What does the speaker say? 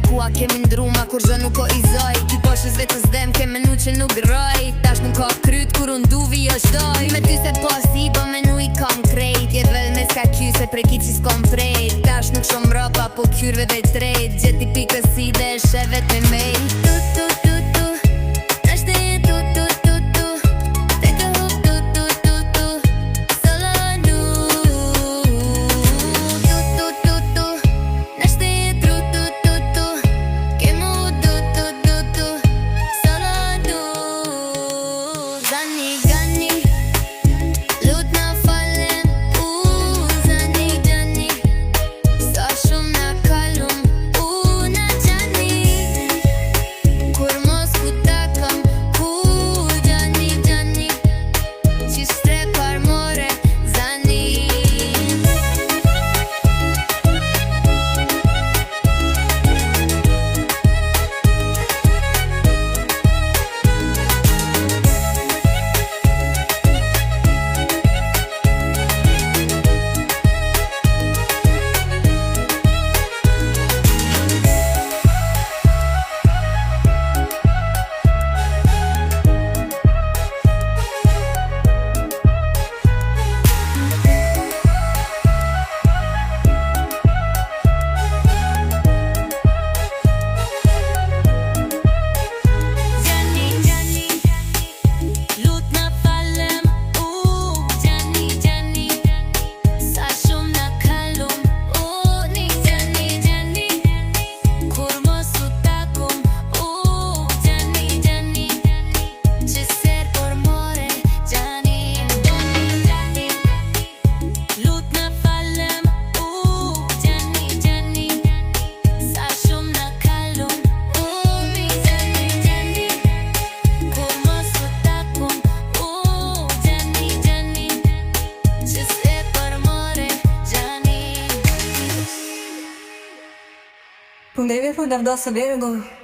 Kua kemi ndruma kur zë nuk o i zoj Ty po shës vetës dem ke menu që nuk roj Tash nuk ka kryt kur unë duvi jo shdoj Me ty se po si po menu i kam krejt Jet vel me s'ka ky se prej ki që s'kom prejt Tash nuk shumë ropa po kyrve dhe trejt Gjeti pikës si dhe shevet me mejt Po ndeve po da vdosë vergo